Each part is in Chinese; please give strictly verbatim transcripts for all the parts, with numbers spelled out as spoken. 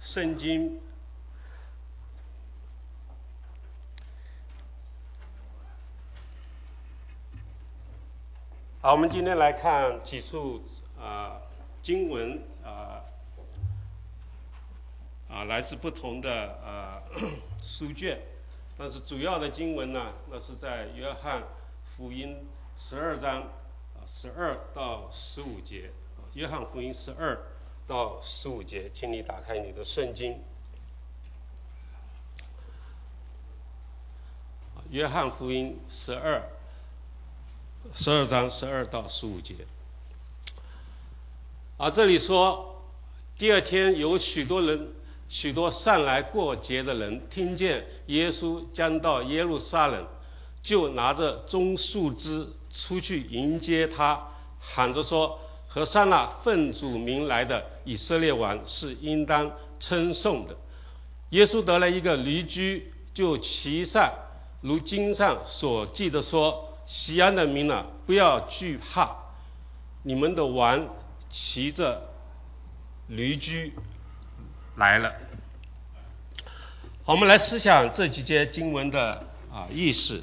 圣经好，我们今天来看几处啊、呃、经文啊啊、呃、来自不同的呃书卷，但是主要的经文呢，那是在约翰福音十二章啊十二到十五节。约翰福音十二到十五节，请你打开你的圣经。约翰福音十二十二章十二到十五节。啊，这里说，第二天有许多人，许多上来过节的人，听见耶稣将到耶路撒冷，就拿着棕树枝出去迎接他，喊着说：和散那奉主名来的以色列王是应当称颂的。耶稣得了一个驴驹，就骑上，如经上所记的说：西安的民啊，不要惧怕，你们的王骑着驴驹来了。好，我们来思想这几节经文的啊意思。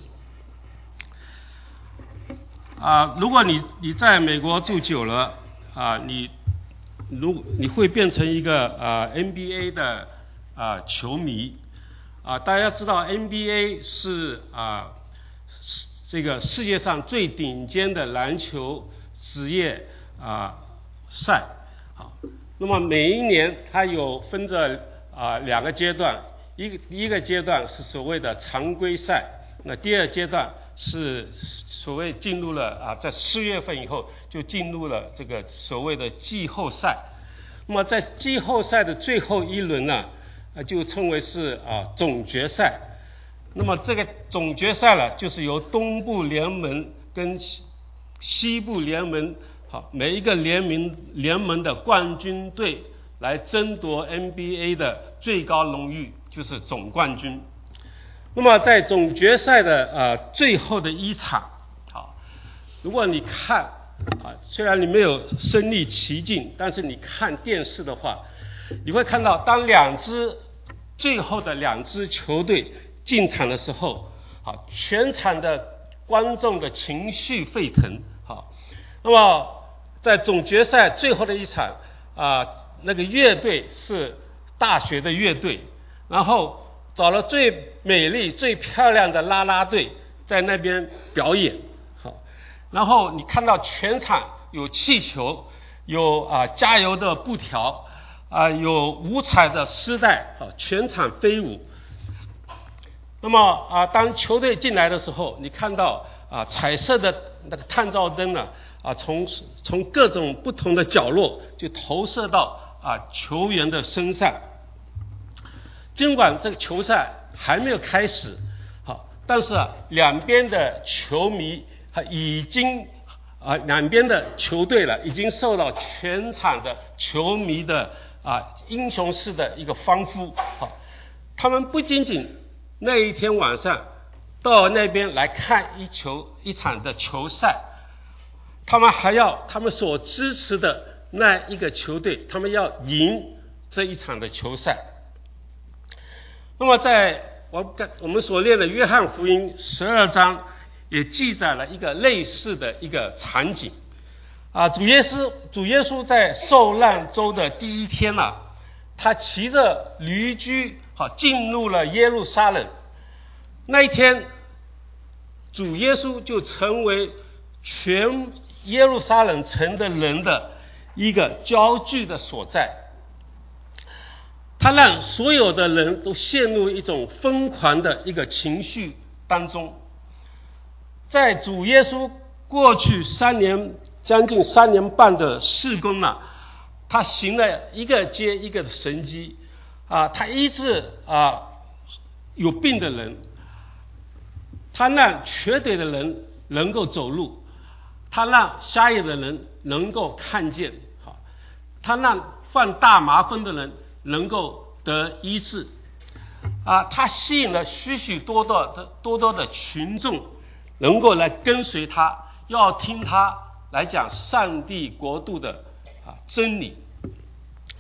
啊，如果你你在美国住久了啊，你如你会变成一个啊 N B A 的啊球迷啊。大家知道 N B A 是啊这个世界上最顶尖的篮球职业啊赛。好，那么每一年它有分着啊两个阶段，一个第一个阶段是所谓的常规赛，那第二阶段是所谓进入了啊，在四月份以后就进入了这个所谓的季后赛。那么在季后赛的最后一轮呢，啊就称为是啊总决赛。那么这个总决赛呢，就是由东部联盟跟西部联盟好每一个联盟联盟的冠军队来争夺 N B A 的最高荣誉，就是总冠军。那么在总决赛的呃最后的一场，好，如果你看啊，虽然你没有身临其境，但是你看电视的话，你会看到当两支最后的两支球队进场的时候，好，全场的观众的情绪沸腾，好，那么在总决赛最后的一场啊，那个乐队是大学的乐队，然后找了最美丽最漂亮的啦啦队在那边表演，好，然后你看到全场有气球，有啊加油的布条啊，有五彩的丝带，好，全场飞舞。那么啊，当球队进来的时候，你看到啊彩色的那个探照灯呢啊，从从各种不同的角落就投射到啊球员的身上。尽管这个球赛还没有开始，好，但是啊，两边的球迷啊已经啊两边的球队了，已经受到全场的球迷的啊英雄式的一个欢呼，好，他们不仅仅那一天晚上到那边来看一球一场的球赛，他们还要他们所支持的那一个球队，他们要赢这一场的球赛。那么在我我们所念的约翰福音十二章也记载了一个类似的一个场景啊，主耶稣主耶稣在受难周的第一天啊，他骑着驴驹好进入了耶路撒冷。那一天主耶稣就成为全耶路撒冷城的人的一个焦距的所在，他让所有的人都陷入一种疯狂的一个情绪当中。在主耶稣过去三年将近三年半的事工呢，他行了一个接一个的神迹啊，他医治啊有病的人，他让瘸腿的人能够走路，他让瞎眼的人能够看见，好，他让患大麻风的人能够得医治啊，他吸引了许许多多的多多的群众能够来跟随他，要听他来讲上帝国度的啊真理。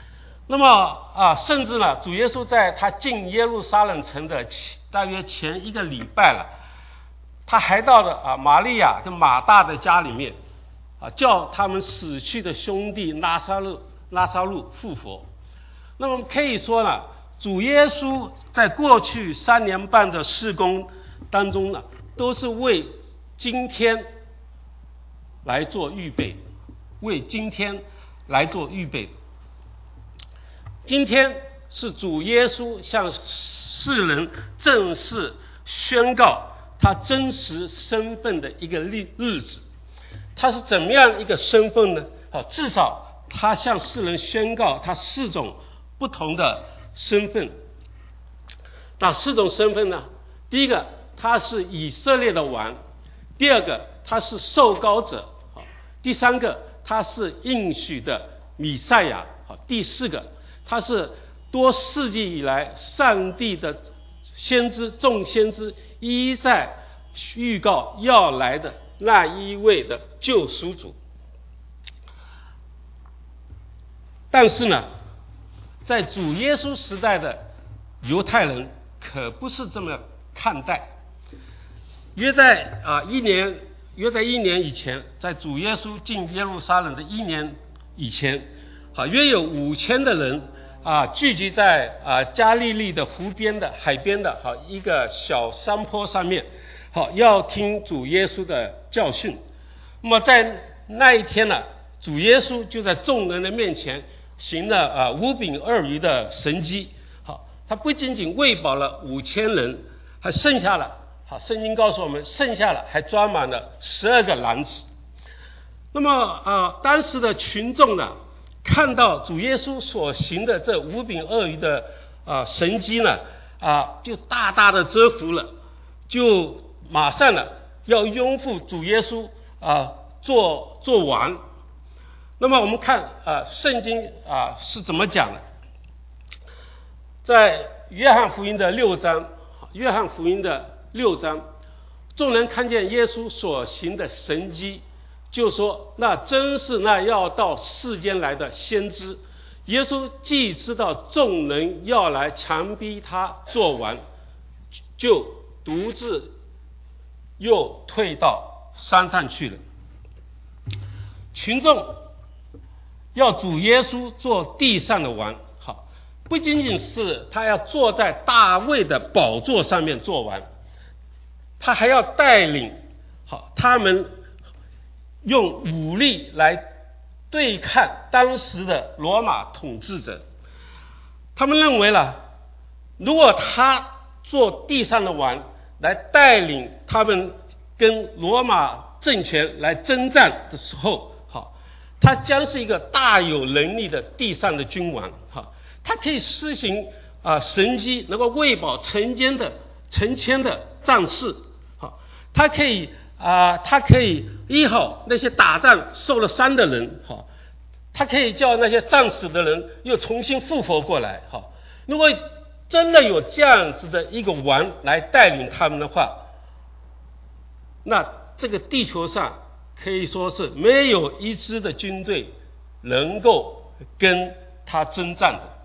那么啊，甚至呢，主耶稣在他进耶路撒冷城的前大约前一个礼拜了，他还到了啊玛利亚跟马大的家里面啊，叫他们死去的兄弟拉撒路拉撒路复活。那么可以说呢，主耶稣在过去三年半的事工当中呢，都是为今天来做预备，为今天来做预备。今天是主耶稣向世人正式宣告他真实身份的一个日子。他是怎么样一个身份呢？至少他向世人宣告他四种不同的身份。那四种身份呢？第一个，他是以色列的王；第二个，他是受膏者；第三个，他是应许的弥赛亚；第四个，他是多世纪以来上帝的先知众先知一一在预告要来的那一位的救赎主。但是呢，在主耶稣时代的犹太人可不是这么看待。约在啊一年约在一年以前，在主耶稣进耶路撒冷的一年以前，啊约有五千的人啊聚集在啊加利利的湖边的海边的好一个小山坡上面，好要听主耶稣的教训。那么在那一天呢，主耶稣就在众人的面前行了啊五饼二鱼的神迹。好，他不仅仅喂饱了五千人，还剩下了，好，圣经告诉我们，剩下了还装满了十二个篮子。那么啊，当时的群众呢，看到主耶稣所行的这五饼二鱼的啊神迹呢，啊，就大大的折服了，就马上呢要拥护主耶稣啊做做王。那么我们看啊，圣经啊是怎么讲的？在约翰福音的六章，约翰福音的六章，众人看见耶稣所行的神迹，就说那真是那要到世间来的先知。耶稣既知道众人要来强逼他做王，就独自又退到山上去了。群众要主耶稣做地上的王，好，不仅仅是他要坐在大卫的宝座上面做王，他还要带领好他们用武力来对抗当时的罗马统治者。他们认为了，如果他做地上的王，来带领他们跟罗马政权来征战的时候，好，他将是一个大有能力的地上的君王，好，他可以施行啊神迹，能够喂饱成千的成千的战士，好，他可以啊，他可以医好那些打仗受了伤的人，好，他可以叫那些战死的人又重新复活过来，好，如果真的有这样子的一个王来带领他们的话，那这个地球上可以说是没有一支的军队能够跟他征战的。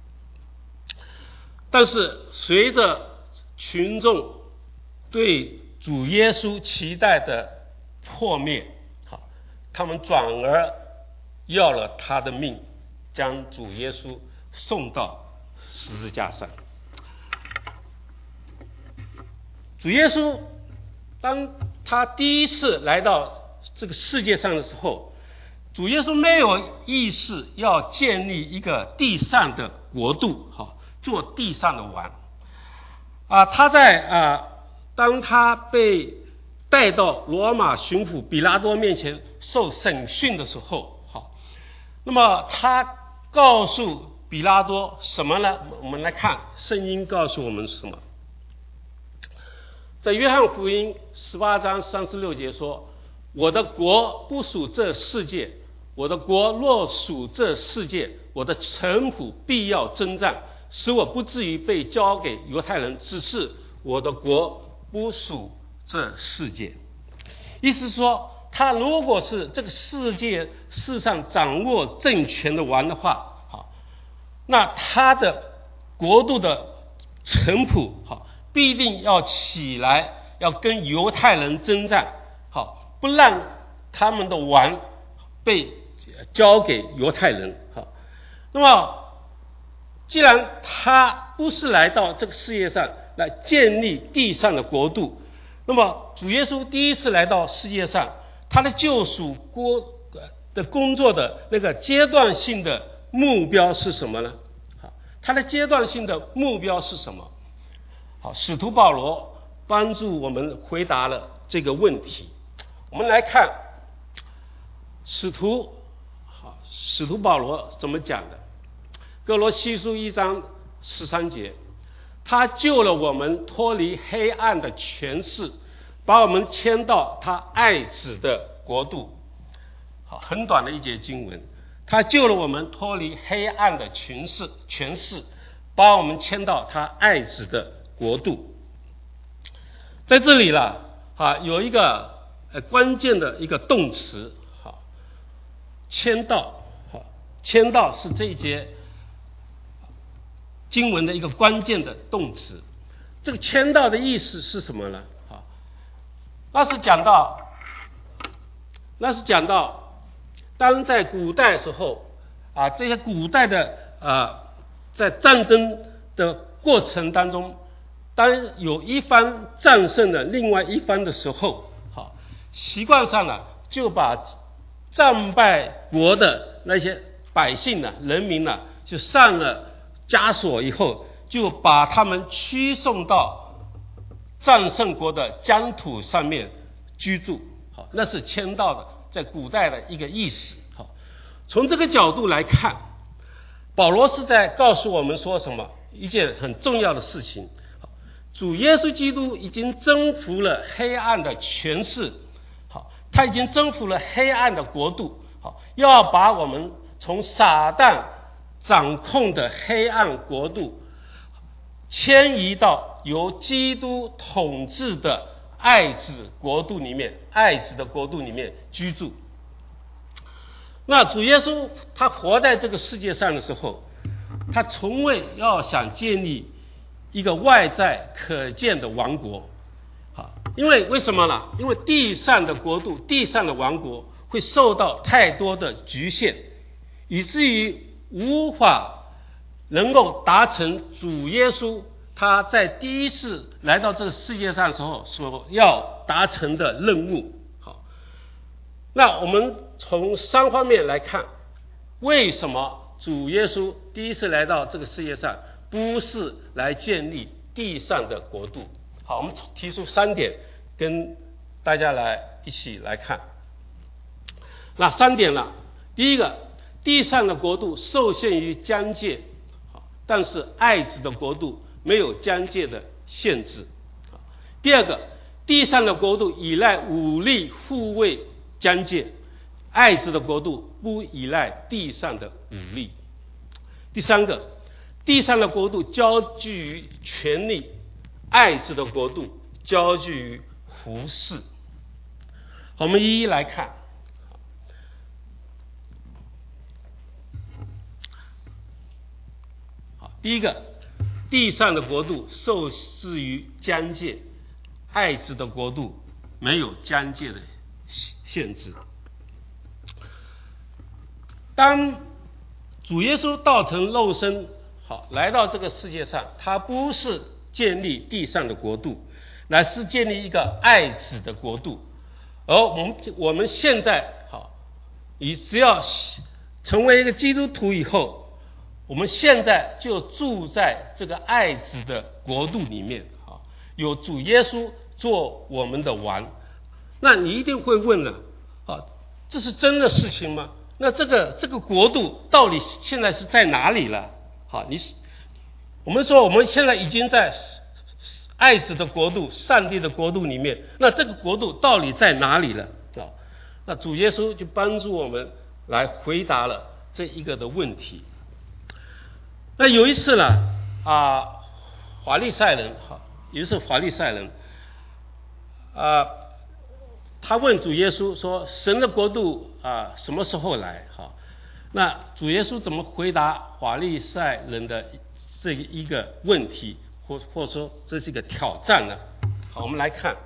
但是随着群众对主耶稣期待的破灭，好，他们转而要了他的命，将主耶稣送到十字架上。主耶稣当他第一次来到这个世界上的时候，主耶稣没有意识要建立一个地上的国度，好，做地上的王啊。他在啊，当他被带到罗马巡抚比拉多面前受审讯的时候，好，那么他告诉比拉多什么呢？我们来看圣经告诉我们什么。在约翰福音十八章三十六节说，我的国不属这世界，我的国若属这世界，我的臣仆必要征战，使我不至于被交给犹太人，只是我的国不属这世界。意思是说，他如果是这个世界世上掌握政权的王的话，好， 那他的国度的臣仆好必定要起来，要跟犹太人征战，好不让他们的王被交给犹太人。好，那么既然他不是来到这个世界上来建立地上的国度，那么主耶稣第一次来到世界上，他的救赎国的工作的那个阶段性的目标是什么呢？好，他的阶段性的目标是什么？好，使徒保罗帮助我们回答了这个问题。我们来看使徒，好，使徒保罗怎么讲的？哥罗西书一章十三节，他救了我们脱离黑暗的权势，把我们迁到他爱子的国度。好，很短的一节经文，他救了我们脱离黑暗的权势，权势把我们迁到他爱子的国度。在这里了，啊，有一个呃关键的一个动词，好，迁到，好，迁到是这一节经文的一个关键的动词。这个迁到的意思是什么呢？啊，那是讲到，那是讲到。当在古代的时候，啊，这些古代的啊，在战争的过程当中，当有一方战胜了另外一方的时候，好，习惯上呢，就把战败国的那些百姓呢、人民呢，就上了枷锁以后，就把他们驱送到战胜国的疆土上面居住，好，那是迁到的。在古代的一个意思。好，从这个角度来看，保罗是在告诉我们说什么？一件很重要的事情。主耶稣基督已经征服了黑暗的权势，好，他已经征服了黑暗的国度，好，要把我们从撒旦掌控的黑暗国度迁移到由基督统治的爱子国度里面，爱子的国度里面居住。那主耶稣他活在这个世界上的时候，他从未要想建立一个外在可见的王国，好，因为为什么呢？因为地上的国度、地上的王国会受到太多的局限，以至于无法能够达成主耶稣他在第一次来到这个世界上的时候所要达成的任务。好，那我们从三方面来看，为什么主耶稣第一次来到这个世界上不是来建立地上的国度？好，我们提出三点跟大家来一起来看。那三点呢？第一个，地上的国度受限于疆界，但是爱子的国度没有疆界的限制。第二个，地上的国度依赖武力护卫疆界，爱子的国度不依赖地上的武力。第三个，地上的国度焦聚于权力，爱子的国度焦聚于服侍。我们一一来看。好，第一个，地上的国度受制于疆界，爱子的国度没有疆界的限制。当主耶稣道成肉身，好，来到这个世界上，他不是建立地上的国度，乃是建立一个爱子的国度。而我们我们现在好，你只要成为一个基督徒以后，我们现在就住在这个爱子的国度里面，好，有主耶稣做我们的王。那你一定会问了，啊，这是真的事情吗？那这个这个国度到底现在是在哪里了？好，你我们说我们现在已经在爱子的国度、上帝的国度里面，那这个国度到底在哪里了？啊，那主耶稣就帮助我们来回答了这一个的问题。那有一次呢，啊，法利赛人，好，也就是法利赛人，啊，他问主耶稣说：“神的国度啊，什么时候来？”哈， 那主耶稣怎么回答法利赛人的这一个问题，或或者说这是一个挑战呢？好，我们来看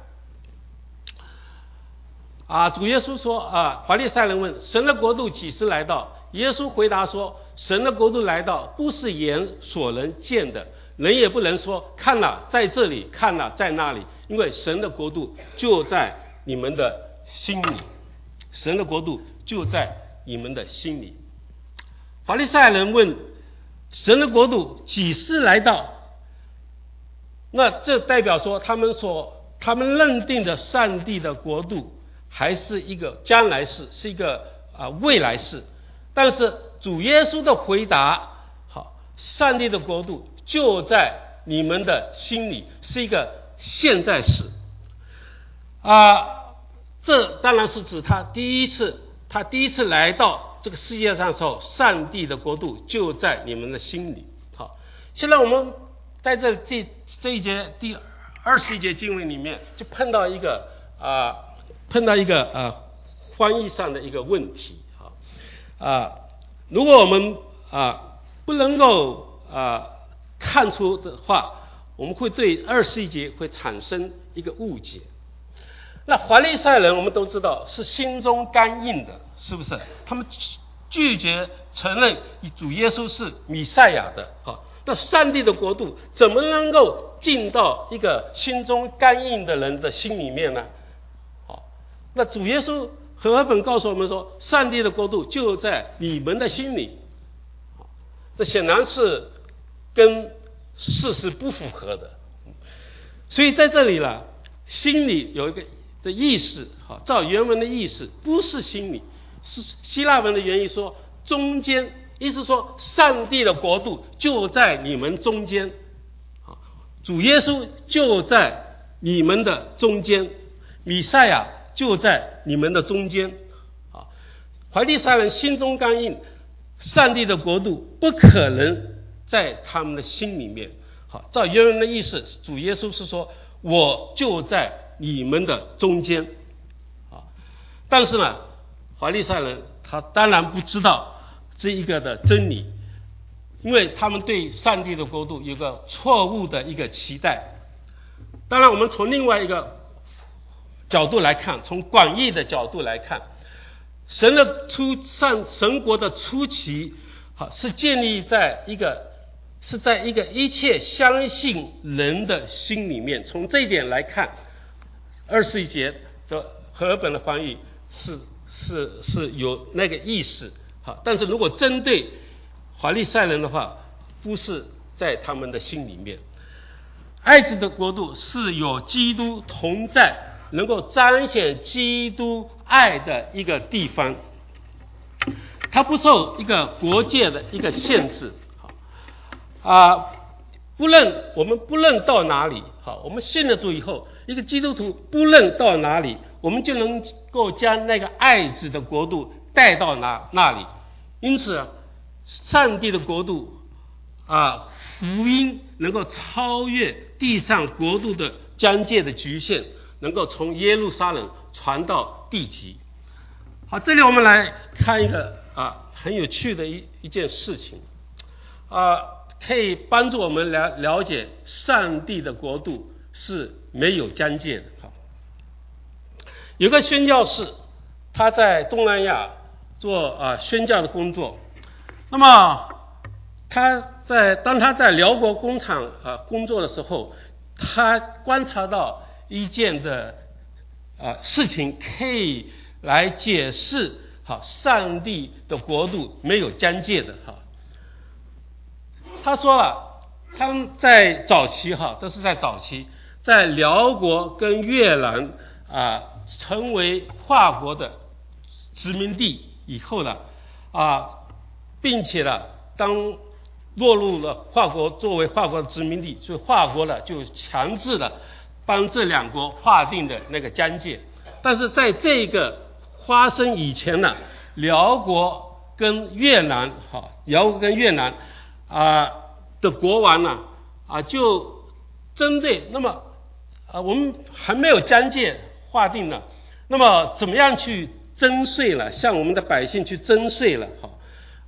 啊，主耶稣说啊，法利赛人问神的国度几时来到？耶稣回答说，神的国度来到，不是眼所能见的，人也不能说看了在这里，看了在那里，因为神的国度就在你们的心里，神的国度就在你们的心里。法利赛人问神的国度几时来到？那这代表说他们所他们认定的上帝的国度还是一个将来式，是一个啊、呃、未来式。但是主耶稣的回答，好，上帝的国度就在你们的心里，是一个现在式啊、呃。这当然是指他第一次，他第一次来到这个世界上的时候，上帝的国度就在你们的心里。好，现在我们在这这这一节第二十一节经文里面，就碰到一个啊、呃，碰到一个呃翻译上的一个问题。啊，如果我们啊不能够啊看出的话，我们会对二十一节会产生一个误解。那法利赛人我们都知道是心中刚硬的，是不是？他们拒绝承认主耶稣是弥赛亚的。好，那上帝的国度怎么能够进到一个心中刚硬的人的心里面呢？好，那主耶稣和合本告诉我们说，上帝的国度就在你们的心里，这显然是跟事实不符合的。所以在这里了，心里有一个的意思，照原文的意思，不是心里，是希腊文的原意说中间，意思说上帝的国度就在你们中间，主耶稣就在你们的中间，弥赛亚就在你们的中间。啊，法利赛人心中刚硬，上帝的国度不可能在他们的心里面。好，照原文的意思，主耶稣是说我就在你们的中间。啊，但是呢，法利赛人他当然不知道这一个的真理，因为他们对上帝的国度有个错误的一个期待。当然我们从另外一个角度来看，从广义的角度来看，神的初上神国的初期，好，是建立在一个是在一个一切相信人的心里面。从这一点来看，二十一节的和本的翻译是是是有那个意思。好，但是如果针对法利赛人的话，不是在他们的心里面。爱子的国度是有基督同在，能够彰显基督爱的一个地方，它不受一个国界的一个限制。啊，不论我们不论到哪里，好，我们信了主以后，一个基督徒不论到哪里，我们就能够将那个爱子的国度带到哪那里。因此，上帝的国度啊，福音能够超越地上国度的疆界的局限，能够从耶路撒冷传到地极。好，这里我们来看一个啊很有趣的一一件事情啊，可以帮助我们了了解上帝的国度是没有疆界的。好，有个宣教士，他在东南亚做啊宣教的工作，那么他在当他在辽国工厂啊工作的时候，他观察到一件的啊事情，可以来解释好上帝的国度没有疆界的。哈，他说了，他们在早期哈，这是在早期，在辽国跟越南啊成为华国的殖民地以后呢，啊，并且呢，当落入了华国作为华国的殖民地，所以华国呢就强制的帮这两国划定的那个疆界。但是在这个发生以前呢，辽国跟越南，哈，辽国跟越南啊的国王呢，啊就针对那么啊我们还没有疆界划定呢，那么怎么样去征税了？向我们的百姓去征税了，哈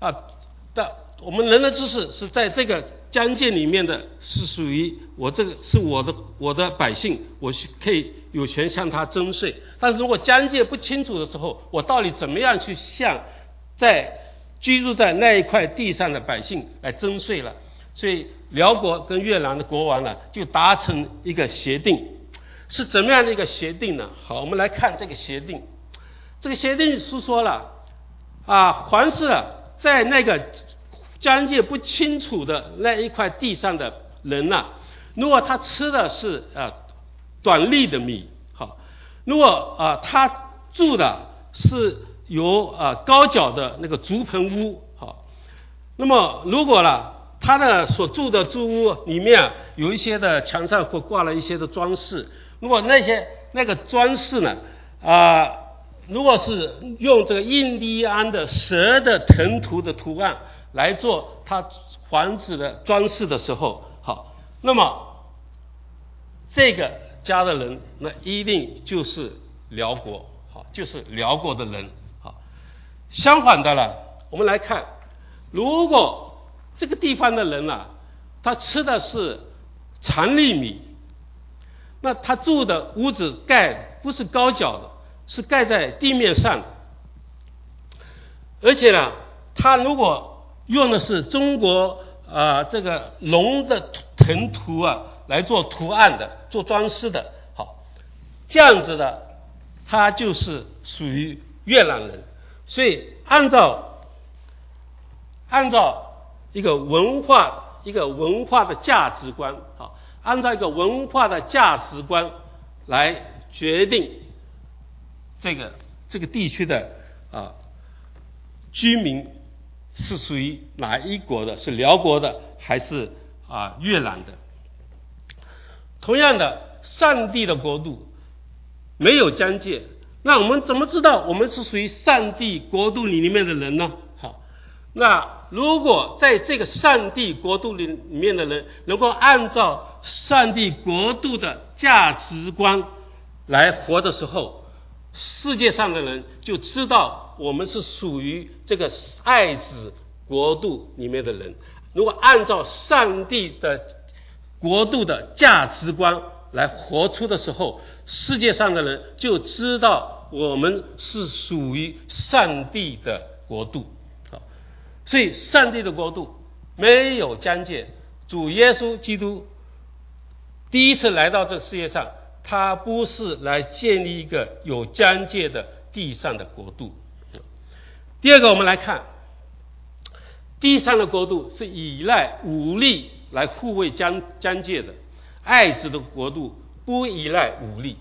啊的我们人的知识是在这个疆界里面的，是属于我这个是我的我的百姓，我可以有权向他征税。但是如果疆界不清楚的时候，我到底怎么样去向在居住在那一块地上的百姓来征税了？所以辽国跟越南的国王呢，就达成一个协定。是怎么样的一个协定呢？好，我们来看这个协定。这个协定是说了啊，凡是在那个疆界不清楚的那一块地上的人呢、啊，如果他吃的是呃短粒的米，好，如果啊、呃、他住的是有啊、呃、高脚的那个竹棚屋，好，那么如果呢他的所住的住屋里面有一些的墙上会挂了一些的装饰，如果那些那个装饰呢啊、呃，如果是用这个印第安的蛇的藤图的图案来做他房子的装饰的时候，好，那么这个家的人那一定就是辽国，好，就是辽国的人，好。相反的了，我们来看，如果这个地方的人啊，他吃的是长粒米，那他住的屋子盖不是高脚的，是盖在地面上的，而且呢，他如果用的是中国啊、呃、这个龙的藤图啊来做图案的，做装饰的，好，这样子的，他就是属于越南人。所以按照按照一个文化一个文化的价值观，好，按照一个文化的价值观来决定这个这个地区的啊居民是属于哪一国的，是辽国的还是啊越南的。同样的，上帝的国度没有疆界，那我们怎么知道我们是属于上帝国度里面的人呢？好，那如果在这个上帝国度里面的人能够按照上帝国度的价值观来活的时候，世界上的人就知道我们是属于这个爱子国度里面的人。如果按照上帝的国度的价值观来活出的时候，世界上的人就知道我们是属于上帝的国度。所以上帝的国度没有疆界。主耶稣基督第一次来到这个世界上，他不是来建立一个有疆界的地上的国度。第二个，我们来看地上的国度是依赖武力来护卫疆疆界的，爱子的国度不依赖武力。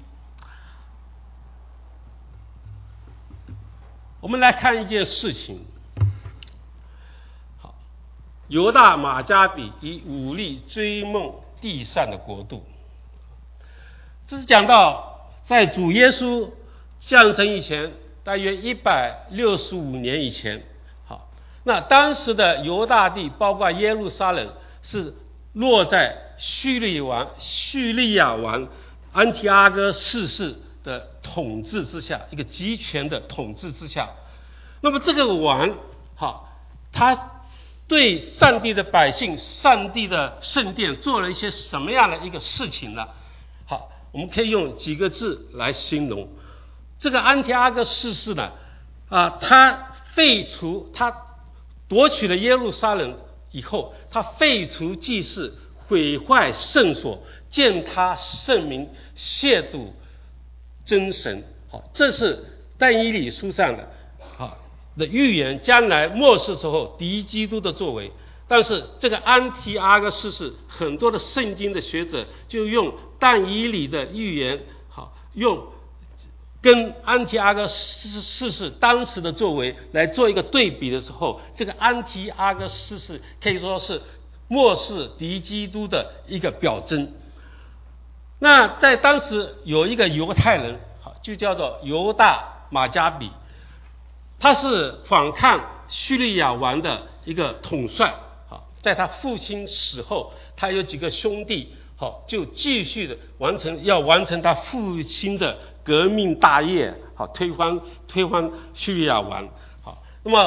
我们来看一件事情，好，犹大马加比以武力追梦地上的国度。这是讲到在主耶稣降生以前，大约一百六十五年以前，好，那当时的犹大地包括耶路撒冷是落在叙利王叙利亚王安提阿哥四世的统治之下，一个集权的统治之下。那么这个王，好，他对上帝的百姓、上帝的圣殿做了一些什么样的一个事情呢？好，我们可以用几个字来形容。这个安提阿哥四世呢，啊，他废除他夺取了耶路撒冷以后，他废除祭祀，毁坏圣所，践踏圣名，亵渎真神。好，这是但以理书上的好的预言，将来末世时候敌基督的作为。但是这个安提阿哥四世，很多的圣经的学者就用但以理的预言，好，用跟安提阿哥四世当时的作为来做一个对比的时候，这个安提阿哥四世可以说是末世敌基督的一个表征。那在当时有一个犹太人，好，就叫做犹大马加比，他是反抗叙利亚王的一个统帅。好，在他父亲死后，他有几个兄弟，好，就继续的完成要完成他父亲的革命大业，好，推翻推翻叙利亚王。好，那么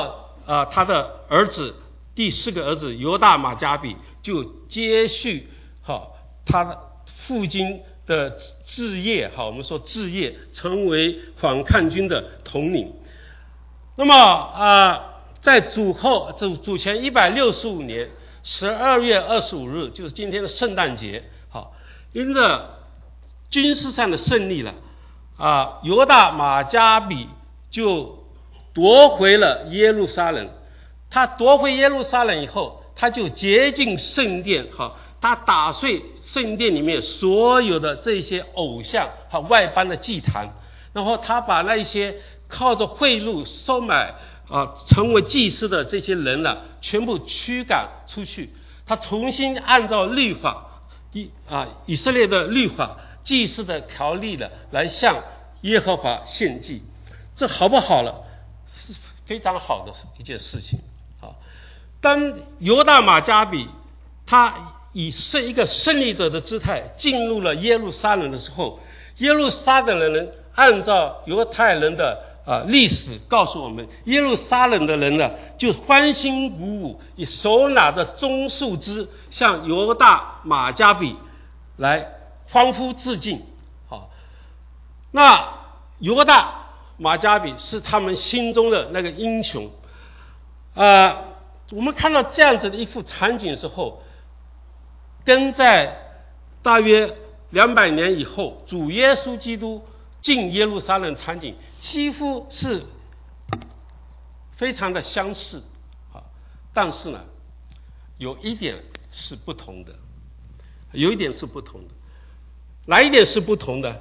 啊他的儿子第四个儿子犹大马加比就接续好他的父亲的治业，好我们说治业，成为反抗军的统领。那么啊在主后主主前一百六十五年十二月二十五日，就是今天的圣诞节，好因着军事上的胜利了啊，犹大马加比就夺回了耶路撒冷。他夺回耶路撒冷以后，他就洁净圣殿，好，他打碎圣殿里面所有的这些偶像和外邦的祭坛，然后他把那些靠着贿赂收买啊成为祭司的这些人呢，全部驱赶出去。他重新按照律法以啊以色列的律法祭司的条例的来向耶和华献祭，这好不好了？是非常好的一件事情。好，当犹大马加比他以是一个胜利者的姿态进入了耶路撒冷的时候，耶路撒冷的人按照犹太人的啊历史告诉我们，耶路撒冷的人呢就欢欣鼓舞，以手拿着棕树枝向犹大马加比来欢呼致敬。好，那犹大马加比是他们心中的那个英雄。呃，我们看到这样子的一幅场景的时候，跟在大约两百年以后主耶稣基督进耶路撒冷场景几乎是非常的相似，但是呢有一点是不同的，有一点是不同的。哪一点是不同的？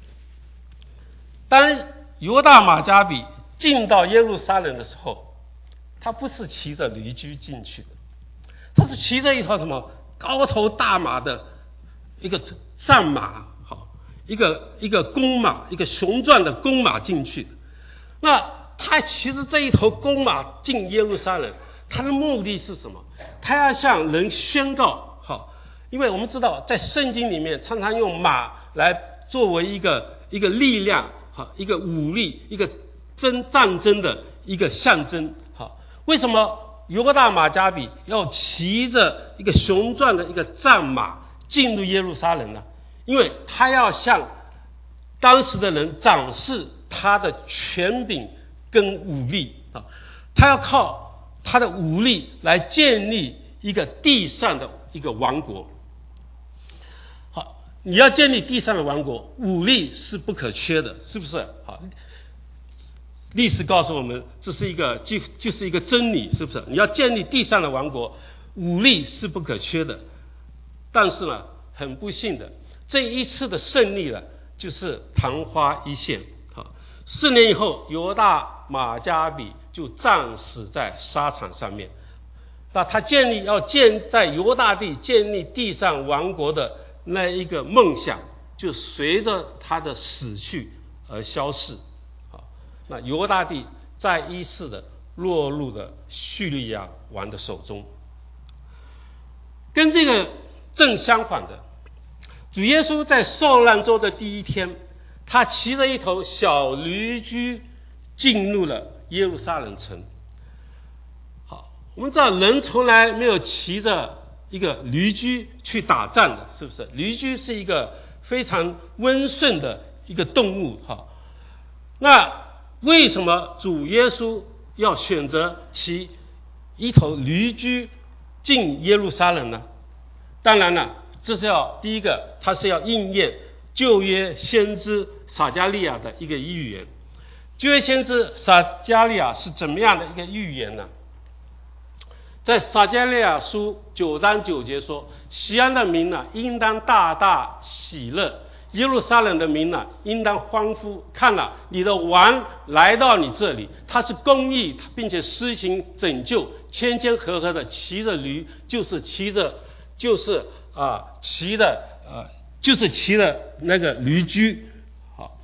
当犹大马加比进到耶路撒冷的时候，他不是骑着驴驹进去的，他是骑着一头什么高头大马的一个战马，好，一个一个公马，一个雄壮的公马进去的。那他骑着这一头公马进耶路撒冷，他的目的是什么？他要向人宣告，好，因为我们知道在圣经里面常常用马来作为一个一个力量，好，一个武力，一个争战争的一个象征。好，为什么犹大马加比要骑着一个雄壮的一个战马进入耶路撒冷呢？因为他要向当时的人展示他的权柄跟武力啊，他要靠他的武力来建立一个地上的一个王国。好，你要建立地上的王国，武力是不可缺的，是不是？好，历史告诉我们，这是一个就就是一个真理，是不是？你要建立地上的王国，武力是不可缺的。但是呢，很不幸的，这一次的胜利呢，就是昙花一现。好，四年以后，犹大马加比就战死在沙场上面。那他建立要建在犹大地建立地上王国的那一个梦想，就随着他的死去而消逝。那犹大地再一次的落入了叙利亚王的手中。跟这个正相反的，主耶稣在受难周的第一天，他骑着一头小驴驹进入了耶路撒冷城。好，我们知道人从来没有骑着一个驴驹去打仗的，是不是？驴驹是一个非常温顺的一个动物。好，那为什么主耶稣要选择骑一头驴驹进耶路撒冷呢？当然了，这是要第一个，他是要应验旧约先知撒迦利亚的一个预言。旧约先知撒迦利亚是怎么样的一个预言呢？在撒迦利亚书九章九节说，西安的民呢，应当大大喜乐，耶路撒冷的民呢，应当欢呼。看了，你的王来到你这里，他是公义并且施行拯救，谦谦和和的骑着驴，就是骑着就是啊骑的呃就是骑的那个驴驹。好，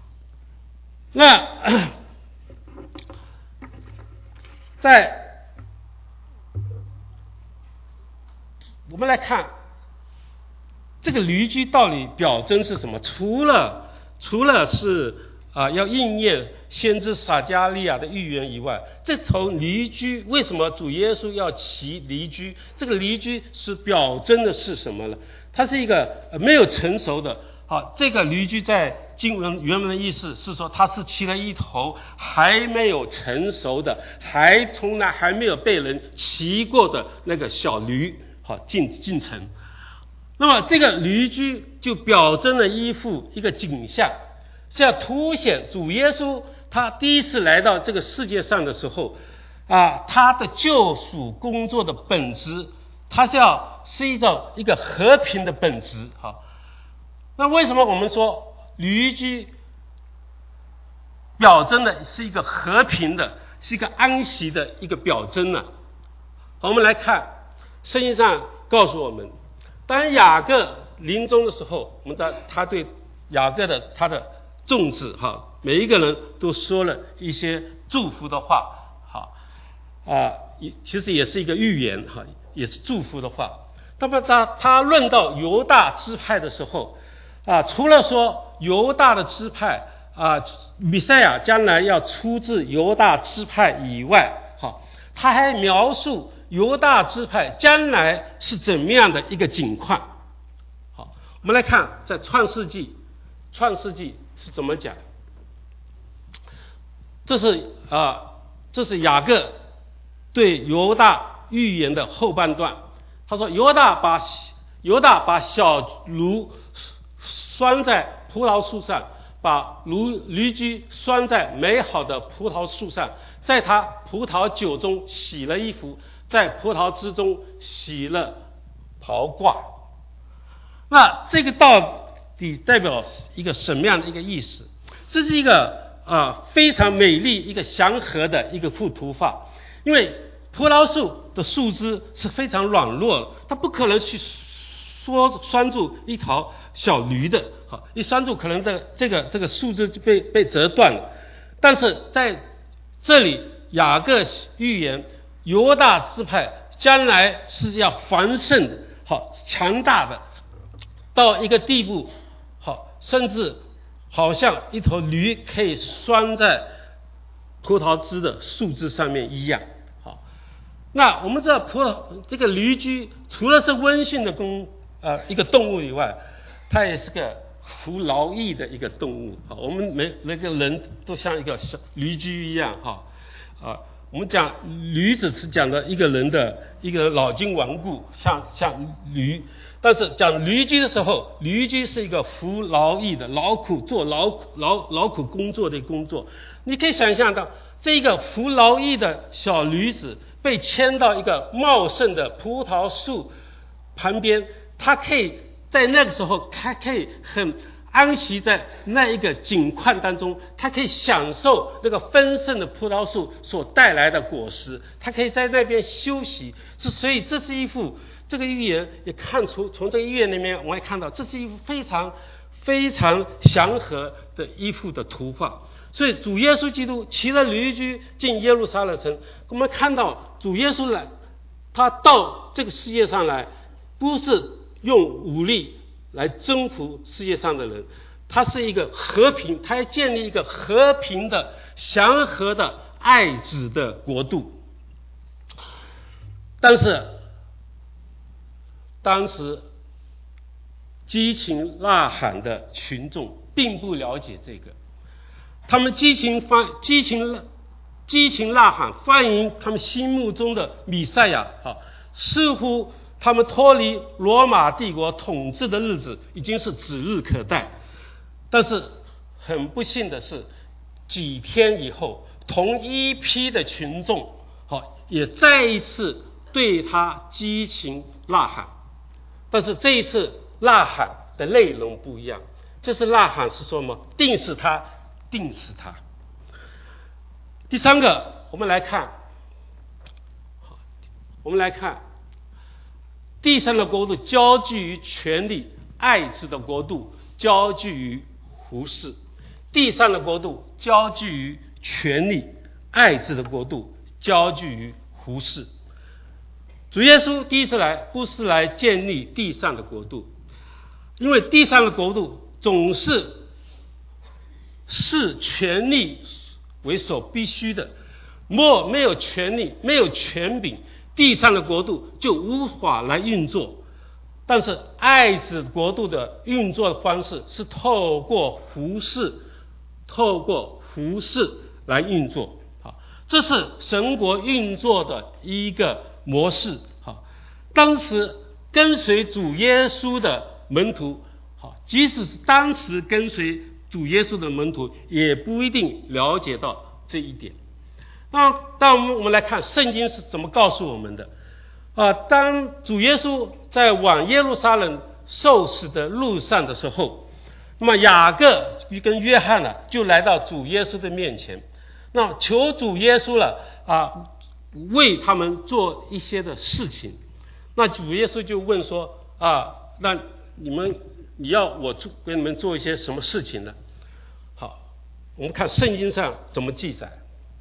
那在我们来看这个驴驹到底表征是什么？除了除了是啊、呃、要应验先知撒迦利亚的预言以外，这头驴驹为什么主耶稣要骑驴驹？这个驴驹是表征的是什么呢？它是一个没有成熟的。好，这个驴驹在经文原文的意思是说，它是骑了一头还没有成熟的，还从来还没有被人骑过的那个小驴，好进进城。那么这个驴驹就表征了一幅一个景象，是要凸显主耶稣他第一次来到这个世界上的时候啊，他的救赎工作的本质，他是要是一种一个和平的本质。好，那为什么我们说驴驹表征的是一个和平的，是一个安息的一个表征呢？我们来看圣经上告诉我们，当雅各临终的时候，我们在他对雅各的他的众子哈，每一个人都说了一些祝福的话，好啊，其实也是一个预言哈，也是祝福的话。那么他他论到犹大支派的时候啊，除了说犹大的支派啊，弥赛亚将来要出自犹大支派以外，好，他还描述犹大支派将来是怎么样的一个景况。好，我们来看在创世纪，创世纪是怎么讲？这是啊，这是雅各对犹大预言的后半段。他说犹大把犹大把小驴拴在葡萄树上，把驴驴驹拴在美好的葡萄树上，在他葡萄酒中洗了衣服，在葡萄汁中洗了袍褂。那这个到底代表一个什么样的一个意思？这是一个啊非常美丽、一个祥和的一个幅图画。因为葡萄树的树枝是非常软弱的，它不可能去拴拴住一条小驴的，好，一拴住可能这个这个这个树枝就被被折断了。但是在这里，雅各预言犹大支派将来是要繁盛的，好强大的，到一个地步，好，甚至好像一头驴可以拴在葡萄枝的树枝上面一样。好，那我们知道葡萄这个驴驹除了是温驯的公呃一个动物以外，它也是个服劳役的一个动物。好，我们每每个人都像一个小驴驹一样。哈啊，我们讲驴子是讲的一个人的一个老筋顽固，像像驴。但是讲驴驹的时候，驴驹是一个服劳役的，劳苦做劳劳劳苦工作的工作。你可以想象到，这一个服劳役的小驴子被牵到一个茂盛的葡萄树旁边，它可以在那个时候，它可以很安息在那一个景况当中，它可以享受那个丰盛的葡萄树所带来的果实，它可以在那边休息。所以这是一幅这个预言也看出，从这个预言里面我们看到，这是一幅非常非常祥和的一幅的图画。所以主耶稣基督骑着驴驹进耶路撒冷城，我们看到主耶稣来，他到这个世界上来，不是用武力来征服世界上的人，他是一个和平，他要建立一个和平的祥和的爱子的国度。但是当时激情呐喊的群众并不了解这个，他们激情欢激情激情呐喊欢迎他们心目中的弥赛亚，好，似乎他们脱离罗马帝国统治的日子已经是指日可待。但是很不幸的是，几天以后，同一批的群众好也再一次对他激情呐喊，但是这一次呐喊的内容不一样。这次呐喊是说什么？定死他，定死他。第三个，我们来看，我们来看地上的国度交据于权力，爱子的国度交据于胡适。地上的国度交据于权力，爱子的国度交据于胡适。主耶稣第一次来不是来建立地上的国度，因为地上的国度总是视权力为所必须的。莫没有权力，没有权柄，地上的国度就无法来运作。但是爱子国度的运作方式是透过服事，透过服事来运作。好，这是神国运作的一个模式。好，当时跟随主耶稣的门徒，好，即使是当时跟随主耶稣的门徒，也不一定了解到这一点。那当我们来看圣经是怎么告诉我们的啊？当主耶稣在往耶路撒冷受死的路上的时候，那么雅各跟约翰呢、啊、就来到主耶稣的面前，那求主耶稣了啊，为他们做一些的事情。那主耶稣就问说啊，那你们你要我做给你们做一些什么事情呢？好，我们看圣经上怎么记载。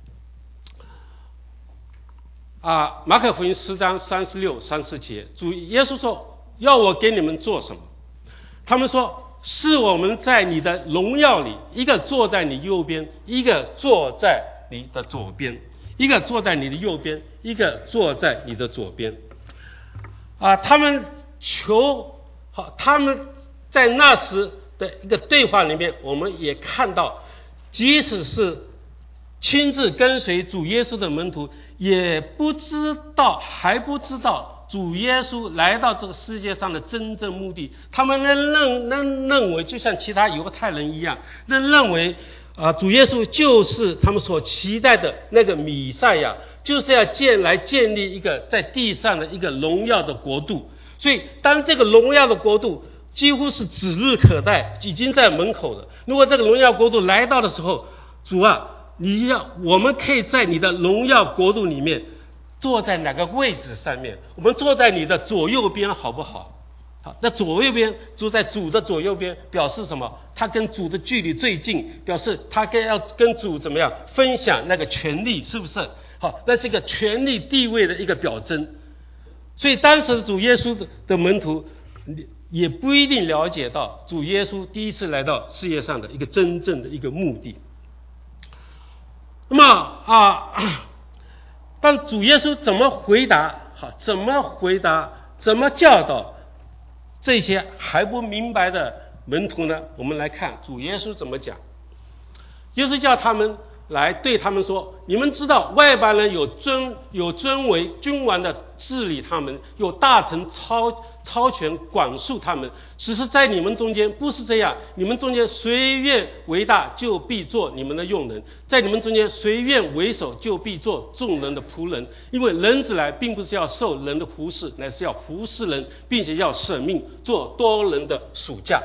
啊，马可福音十章三十六、三十节，主耶稣说：“要我给你们做什么？”他们说：“是我们在你的荣耀里，一个坐在你右边，一个坐在你的左边，一个坐在你的右边，一个坐在你的左边。”啊，他们求好，他们在那时的一个对话里面，我们也看到，即使是亲自跟随主耶稣的门徒，也不知道还不知道主耶稣来到这个世界上的真正目的。他们仍认仍认为就像其他犹太人一样，仍认为啊，主耶稣就是他们所期待的那个弥赛亚，就是要建来建立一个在地上的一个荣耀的国度。所以当这个荣耀的国度几乎是指日可待，已经在门口了。如果这个荣耀国度来到的时候，主啊，你要我们可以在你的荣耀国度里面坐在哪个位置上面？我们坐在你的左右边好不好？好，那左右边坐在主的左右边，表示什么？他跟主的距离最近，表示他跟要跟主怎么样分享那个权利，是不是？好，那是一个权力地位的一个表征。所以当时主耶稣的门徒也不一定了解到主耶稣第一次来到世界上的一个真正的一个目的。那么啊，但主耶稣怎么回答？好，怎么回答？怎么教导这些还不明白的门徒呢？我们来看主耶稣怎么讲。耶稣叫他们来对他们说：“你们知道外邦人有尊有尊为君王的治理他们，有大臣超超权管束他们。只是在你们中间不是这样，你们中间谁愿为大，就必做你们的用人；在你们中间谁愿为首，就必做众人的仆人。因为人子来，并不是要受人的服侍，乃是要服侍人，并且要舍命做多人的属下。”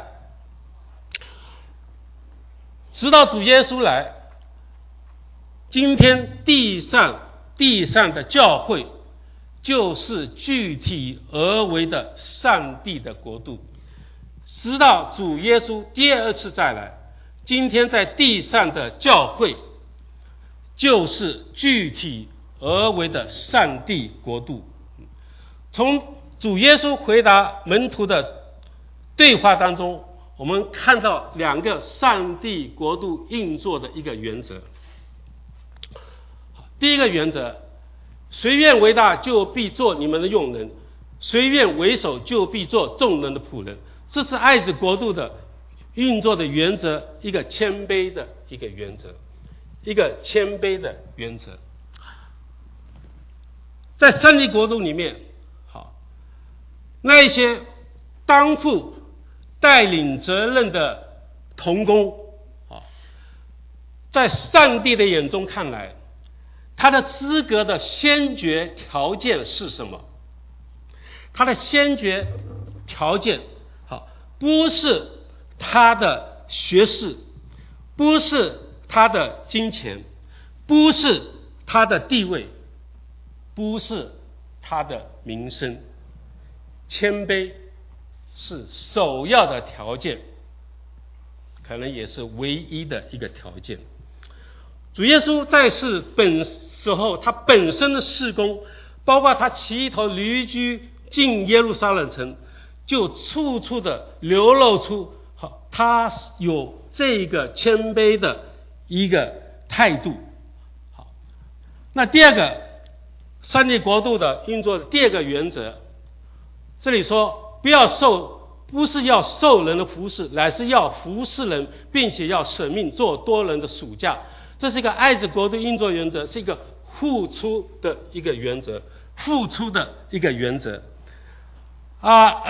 直到主耶稣来，今天地上地上的教会就是具体而为的上帝的国度。直到主耶稣第二次再来，今天在地上的教会就是具体而为的上帝国度。从主耶稣回答门徒的对话当中，我们看到两个上帝国度运作的一个原则。第一个原则，谁愿为大，就必做你们的用人；谁愿为首，就必做众人的仆人。这是爱子国度的运作的原则，一个谦卑的一个原则，一个谦卑的原则。在上帝国度里面，好，那一些担负带领责任的同工，好，在上帝的眼中看来，他的资格的先决条件是什么？他的先决条件，好，不是他的学识，不是他的金钱，不是他的地位，不是他的名声。谦卑是首要的条件，可能也是唯一的一个条件。主耶稣在世本时候，他本身的事工，包括他骑一头驴驹进耶路撒冷城，就处处的流露出好，他有这个谦卑的一个态度。 那第二个，上帝国度的运作的第二个原则，这里说不要受，不是要受人的服侍，乃是要服侍人，并且要舍命做多人的属下。这是一个爱子国度运作原则，是一个付出的一个原则，付出的一个原则啊。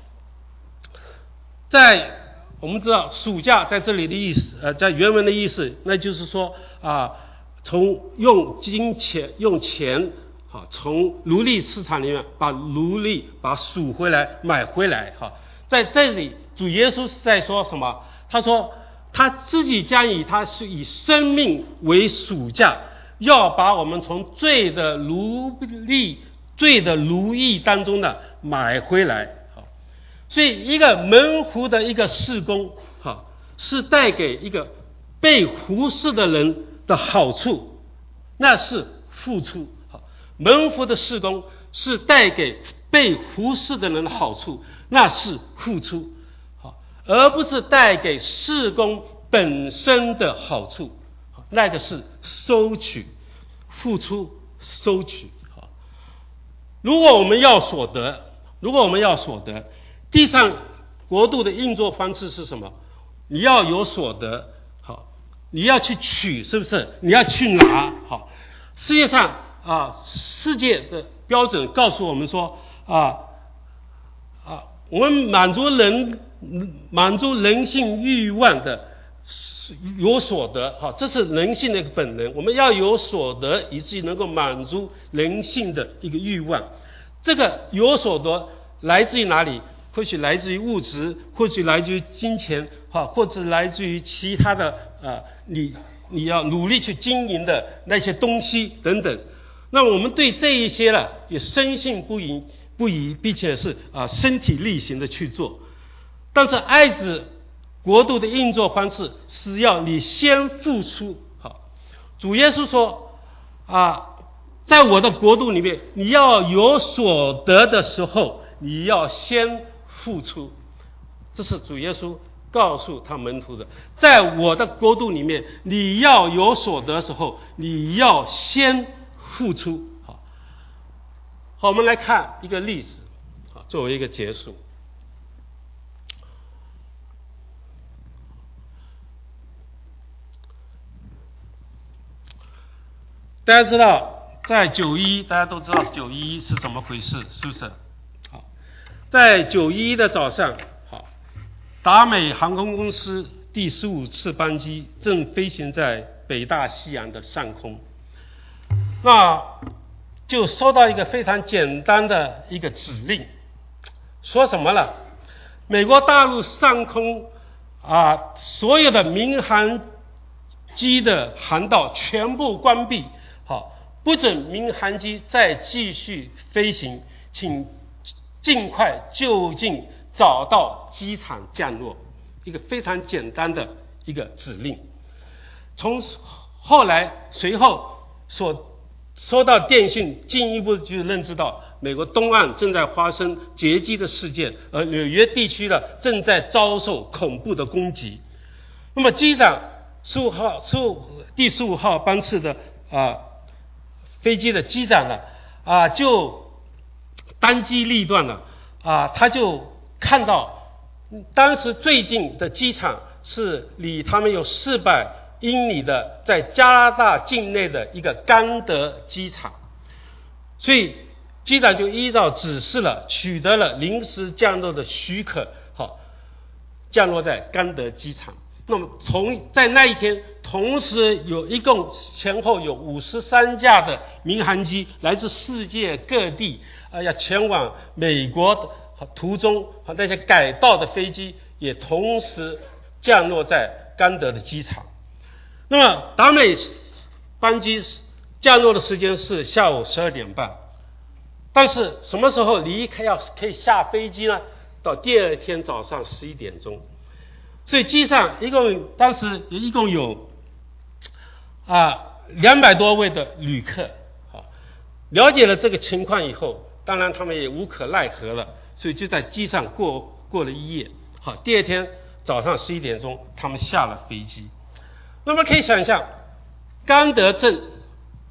在我们知道属下在这里的意思，呃，在原文的意思，那就是说啊，从用金钱用钱啊，从奴隶市场里面把奴隶把赎回来买回来哈。在这里主耶稣是在说什么？他说他自己将以他是以生命为赎价，要把我们从罪的奴隶罪的奴役当中呢买回来。所以一个门户的一个事工哈，是带给一个被服侍的人的好处，那是付出。门户的事工是带给被服侍的人的好处，那是付出，而不是带给事工本身的好处，那个是收取。付出收取。如果我们要所得，如果我们要所得，地上国度的运作方式是什么？你要有所得，好，你要去取，是不是？你要去拿，好。世界上啊，世界的标准告诉我们说啊啊，我们满足人满足人性欲望的有所得，好，这是人性的一个本能。我们要有所得，以至于能够满足人性的一个欲望。这个有所得来自于哪里？或许来自于物质，或许来自于金钱，好，或者来自于其他的啊，你你要努力去经营的那些东西等等。那我们对这一些呢，也深信不疑不疑，并且是啊身体力行的去做。但是爱子国度的运作方式是要你先付出。好，主耶稣说啊，在我的国度里面，你要有所得的时候，你要先付出。这是主耶稣告诉他门徒的，在我的国度里面，你要有所得的时候，你要先付出。好，好，我们来看一个例子，好，作为一个结束。大家知道，在九一，大家都知道九一是怎么回事，是不是？好，在九一的早上，好，达美航空公司第十五次班机正飞行在北大西洋的上空，那就收到一个非常简单的一个指令，说什么了？美国大陆上空啊，所有的民航机的航道全部关闭。好，不准民航机再继续飞行，请尽快就近找到机场降落。一个非常简单的一个指令。从后来随后所收到电讯，进一步就认知到美国东岸正在发生劫机的事件，而纽约地区呢正在遭受恐怖的攻击。那么机长十五号十五第十五号班次的啊飞机的机长呢啊就当机立断了啊，他就看到当时最近的机场是离他们有四百英里的在加拿大境内的一个甘德机场，所以机长就依照指示了，取得了临时降落的许可，好，降落在甘德机场。那么从在那一天，同时有一共前后有五十三架的民航机来自世界各地，呃，要前往美国的途中，那些改道的飞机也同时降落在甘德的机场。那么达美班机降落的时间是下午十二点半，但是什么时候离开要可以下飞机呢？到第二天早上十一点钟。所以机上一共当时一共有啊两百多位的旅客。好，了解了这个情况以后，当然他们也无可奈何了，所以就在机上过过了一夜。好，第二天早上十一点钟，他们下了飞机。那么可以想象，甘德镇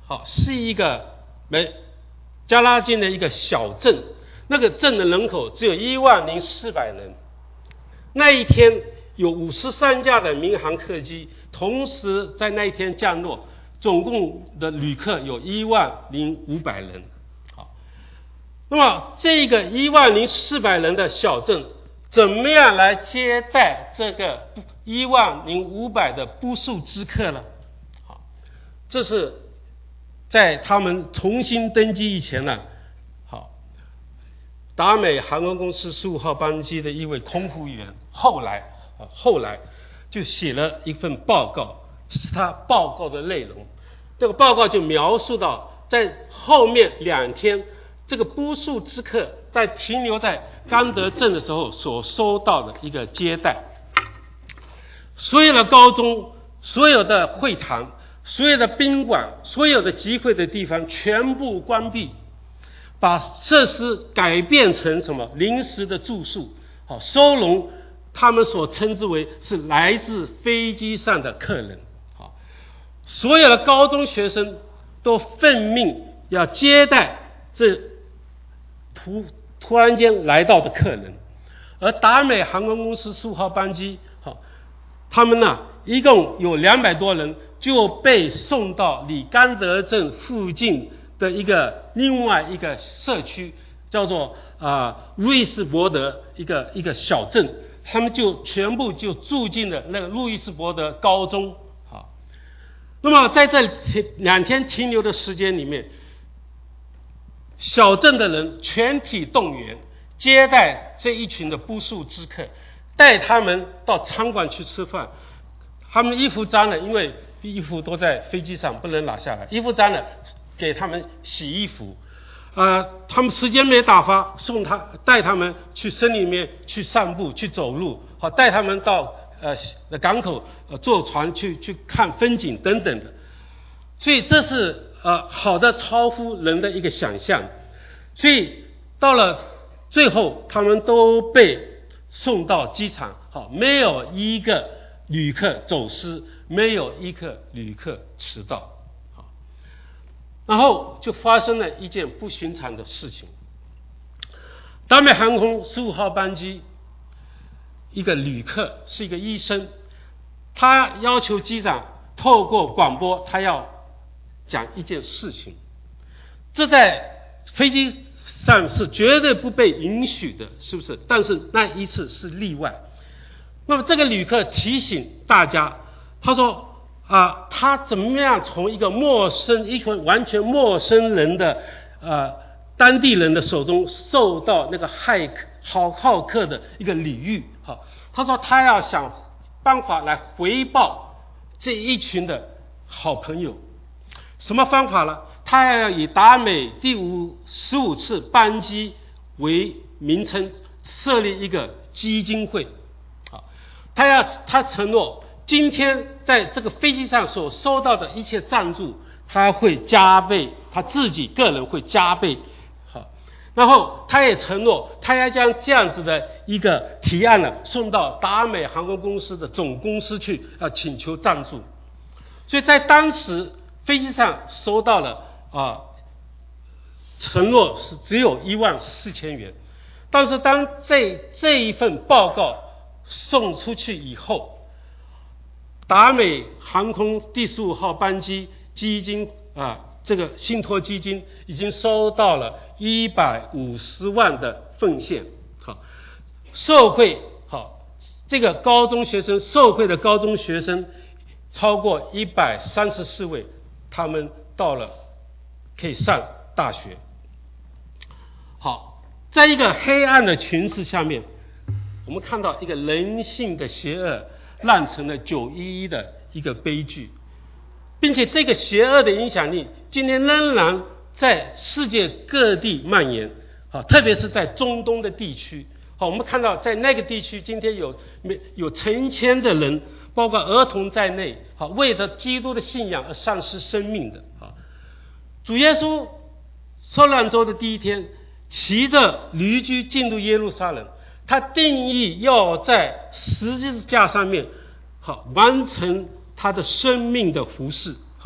好，是一个美加拉金的一个小镇，那个镇的人口只有一万零四百人。那一天有五十三架的民航客机同时在那一天降落，总共的旅客有一万零五百人。好，那么这个一万零四百人的小镇怎么样来接待这个一万零五百的不速之客呢？好，这是在他们重新登机以前呢，好，达美航空公司十五号班机的一位空服员，后来啊后来就写了一份报告，这是他报告的内容。这个报告就描述到，在后面两天，这个不速之客在停留在甘德镇的时候所收到的一个接待。所有的高中、所有的会堂、所有的宾馆、所有的集会的地方全部关闭，把设施改变成什么临时的住宿，好收容他们所称之为是来自飞机上的客人。好，所有的高中学生都奉命要接待这突突然间来到的客人，而达美航空公司十五号班机，好，他们呢一共有两百多人就被送到离甘德镇附近的一个另外一个社区，叫做啊路易斯伯德一个一个小镇，他们就全部就住进了那个路易斯伯德高中。好，那么在这两天停留的时间里面，小镇的人全体动员，接待这一群的不速之客，带他们到餐馆去吃饭。他们衣服脏了，因为衣服都在飞机上不能拿下来，衣服脏了给他们洗衣服。呃，他们时间没打发，送他带他们去森林里面去散步去走路，好带他们到呃港口呃坐船去去看风景等等的。所以这是呃好的超乎人的一个想象。所以到了最后，他们都被送到机场，好，没有一个旅客走失，没有一个旅客迟到。好，然后就发生了一件不寻常的事情。达美航空十五号班机，一个旅客是一个医生，他要求机长透过广播，他要讲一件事情，这在飞机上是绝对不被允许的，是不是？但是那一次是例外。那么这个旅客提醒大家，他说啊，他怎么样从一个陌生、一群完全陌生人的呃当地人的手中受到那个骇好好客的一个礼遇。好，他说他要想办法来回报这一群的好朋友。什么方法呢？他要以达美第五十五次班机为名称设立一个基金会。好，他要他承诺今天在这个飞机上所收到的一切赞助，他会加倍，他自己个人会加倍。好，然后他也承诺，他要将这样子的一个提案呢送到达美航空公司的总公司去，要请求赞助。所以在当时飞机上收到了啊，承诺是只有一万四千元，但是当这这一份报告送出去以后，达美航空第十五号班机基金啊，这个信托基金已经收到了一百五十万的奉献。好，受惠好，这个高中学生受惠的高中学生超过一百三十四位，他们到了可以上大学。好，在一个黑暗的群势下面，我们看到一个人性的邪恶酿成了九一一的一个悲剧，并且这个邪恶的影响力今天仍然在世界各地蔓延，好，特别是在中东的地区。好，我们看到在那个地区今天有有成千的人，包括儿童在内，好，为了基督的信仰而丧失生命的。好，主耶稣受难周的第一天，骑着驴驹进入耶路撒冷，他定义要在十字架上面好完成他的生命的服事。好，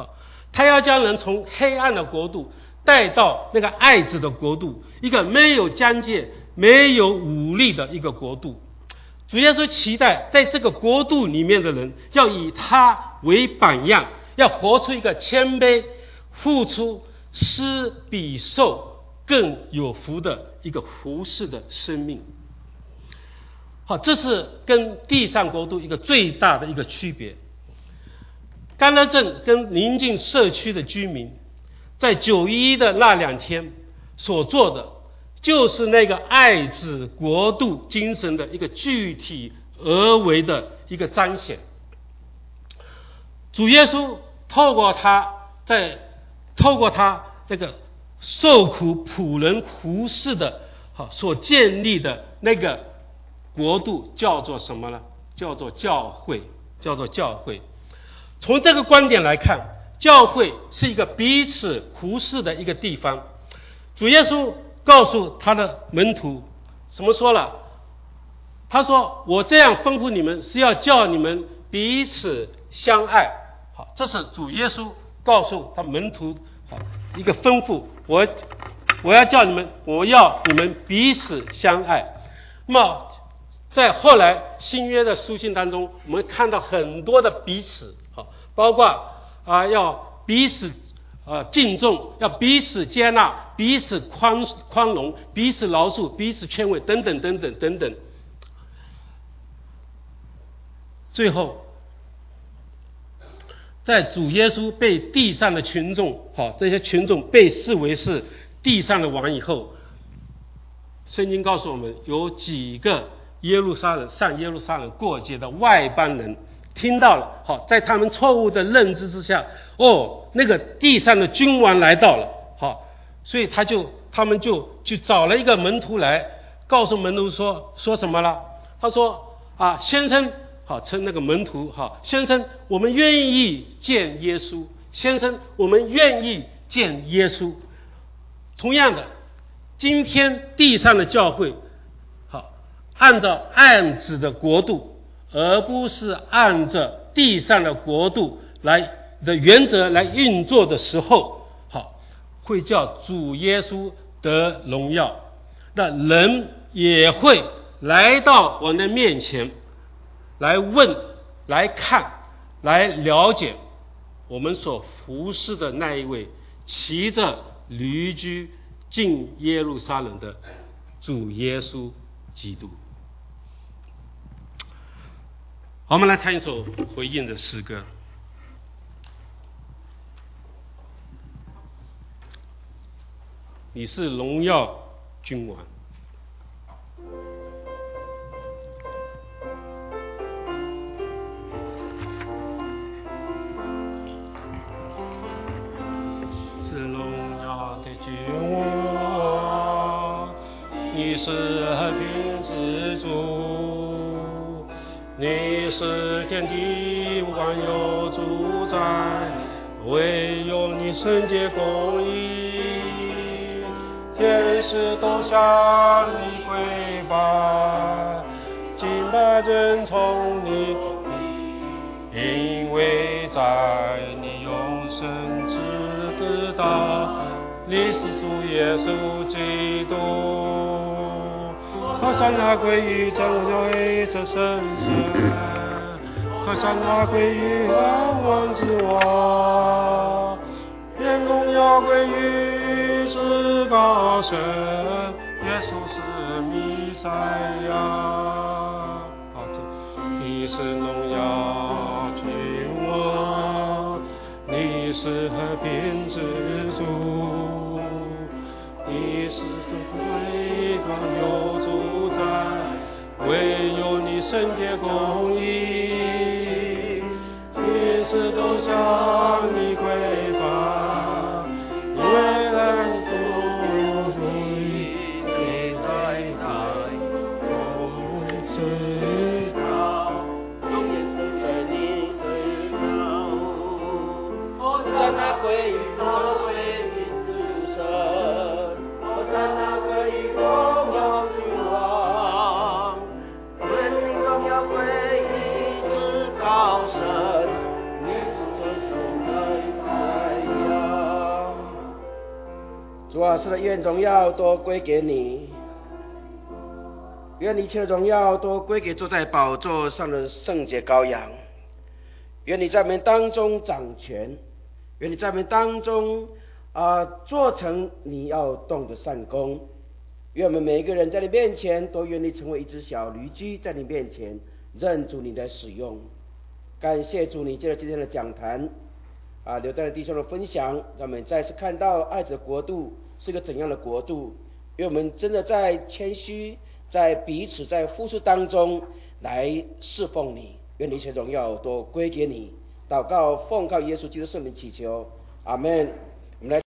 他要将人从黑暗的国度带到那个爱子的国度，一个没有疆界、没有武力的一个国度。主耶稣期待在这个国度里面的人要以他为榜样，要活出一个谦卑、付出、施比受更有福的一个服事的生命。好，这是跟地上国度一个最大的一个区别。甘乐镇跟邻近社区的居民在九一一的那两天所做的，就是那个爱子国度精神的一个具体而为的一个彰显。主耶稣透过他在透过他那个受苦仆人服事的好所建立的那个国度叫做什么呢？叫做教会，叫做教会。从这个观点来看，教会是一个彼此服事的一个地方。主耶稣告诉他的门徒怎么说了？他说：“我这样吩咐你们，是要叫你们彼此相爱。”好，这是主耶稣告诉他门徒好一个吩咐。我我要叫你们，我要你们彼此相爱。那么在后来新约的书信当中，我们看到很多的彼此，好，包括啊要彼此呃敬重，要彼此接纳，彼此宽宽容，彼此饶恕，彼此劝慰，等等等等等等。最后，在主耶稣被地上的群众，好，这些群众被视为是地上的王以后，圣经告诉我们，有几个耶路撒冷上耶路撒冷过节的外邦人听到了，好，在他们错误的认知之下，哦，那个地上的君王来到了，好，所以他就他们就去找了一个门徒来，告诉门徒说说什么了？他说啊，先生，好，称那个门徒，好，先生，我们愿意见耶稣，先生，我们愿意见耶稣。同样的，今天地上的教会，好，按照爱子的国度，而不是按照地上的国度来的原则来运作的时候，好，会叫主耶稣得荣耀，那人也会来到我的面前，来问、来看、来了解我们所服侍的那一位骑着驴驹进耶路撒冷的主耶稣基督。好，我们来唱一首回应的诗歌。你是荣耀君王。是荣耀的君王，你是和平之主，你是天地万有主宰，唯有你圣洁公义，天使都向你跪拜，敬拜尊崇你，因为在你永生之知道你是主耶稣基督。和善那归于真为这圣神，和善那归于万王之王，愿荣耀归于至高神，耶稣是弥赛亚。好，你是荣耀君王，你是和平之主，你是非常有主宰，唯有你圣洁公义，天使都向你跪拜，因为人主主义最在台，永知道，永远是对你最高。在那归于那位金之神，在那归于荣耀君王，愿你荣耀归于至高神，你是尊崇的啊，是的，愿荣耀都归给你，愿一切的荣耀都归给坐在宝座上的圣洁羔羊。愿你在我们当中掌权，愿你在我们当中啊做成你要动的善功。愿我们每一个人在你面前都愿意成为一只小驴驹，在你面前认主你的使用。感谢主，你借着今天的讲坛啊，留在了弟兄的分享，让我们再次看到爱子的国度是个怎样的国度。愿我们真的在谦虚，在彼此在付出当中来侍奉你。愿一切荣耀都归给你。祷告奉靠耶稣基督圣名祈求，阿们。我们来